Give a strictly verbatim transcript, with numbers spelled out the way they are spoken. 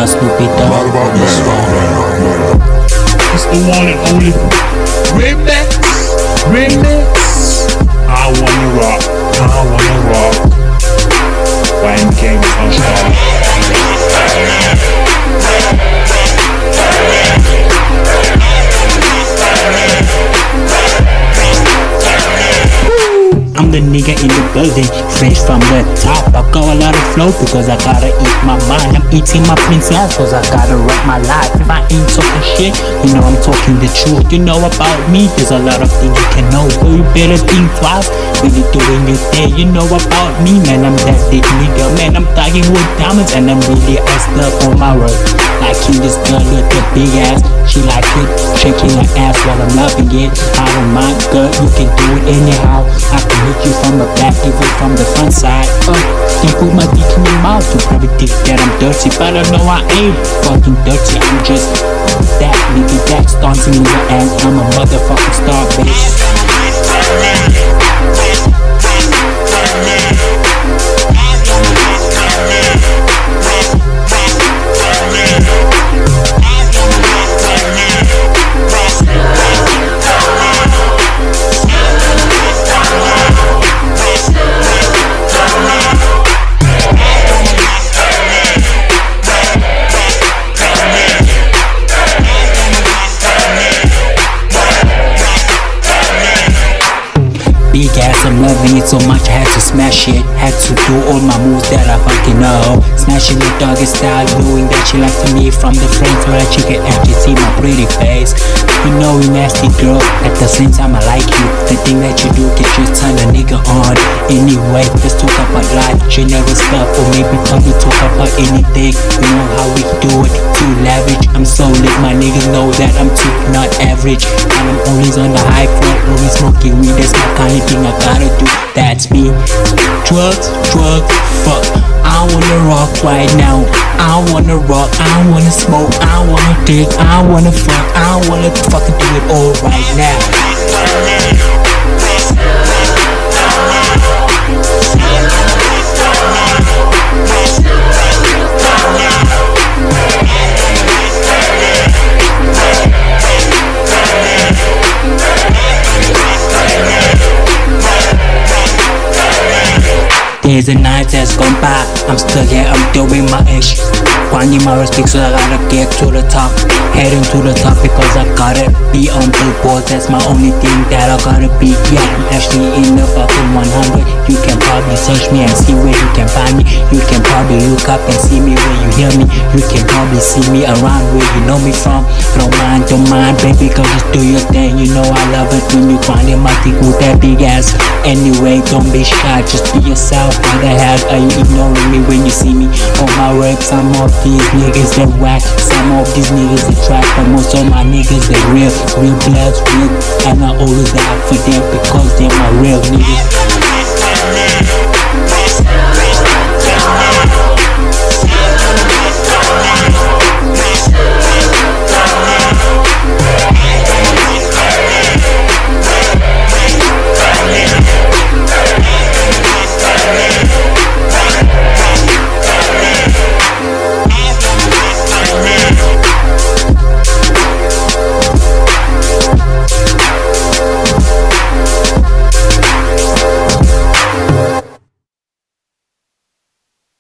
about Snoopy Dogg. Not about me. It's the one and only remix, remix. I wanna rock, I wanna rock. When King comes on. I'm the nigga in the building, fresh from the top. I got a lot of flow because I gotta eat my mind. I'm eating my princess cause I gotta rock my life. If I ain't talking shit, you know I'm talking the truth. You know about me, there's a lot of things you can know. So you better think twice when you're doing your thing. You know about me, man, I'm that big nigga. Man, I'm talking with diamonds and I'm really iced up on my road. Liking this girl with the big ass, she like it, shaking her ass while I'm loving it. I don't mind, girl, you can do it anyhow. I can hit you from the back, even from the front side. Uh, then put my dick in your mouth. You probably think that I'm dirty, but I know I ain't fucking dirty. I'm just that nigga, that dancing in the ass. I'm a motherfucking star, bitch. Big ass, I'm loving it so much I had to smash it. Had to do all my moves that I fucking know. Smashing the doggy style, knowing that she likes me from the front so that she can actually see my pretty face. You know you nasty girl, at the same time I like you. The thing that you do can just turn a nigga on. Anyway, let's talk about life, general stuff, or maybe probably talk about anything. You know how we do it, too lavish. I'm so lit, my niggas know that I'm too not average. And I'm always on the high floor, always smoking weed. That's my kind of thing I gotta do, that's me. Drugs, drugs, fuck. I wanna rock right now. I wanna rock, I wanna smoke, I wanna dig, I wanna fuck, I wanna fucking do it all right now. Days and nights has gone by, I'm still here, I'm doing my ish. Finding my respect, so I gotta get to the top. Heading to the top because I gotta be on billboards. That's my only thing that I gotta be. Yeah, I'm actually in the fucking one hundred. You can probably search me and see where you can find me. You can probably look up and see me where you hear me. You can probably see me around where you know me from. Don't mind, don't mind, baby, cause just do your thing. You know I love it when you grinding my dick with that big ass. Anyway, don't be shy, just be yourself. Why the hell are you ignoring me when you see me on my work? Some of these niggas they whack, some of these niggas they trash, but most of my niggas they real, real bloods, real, and I always die for them because they're my real niggas.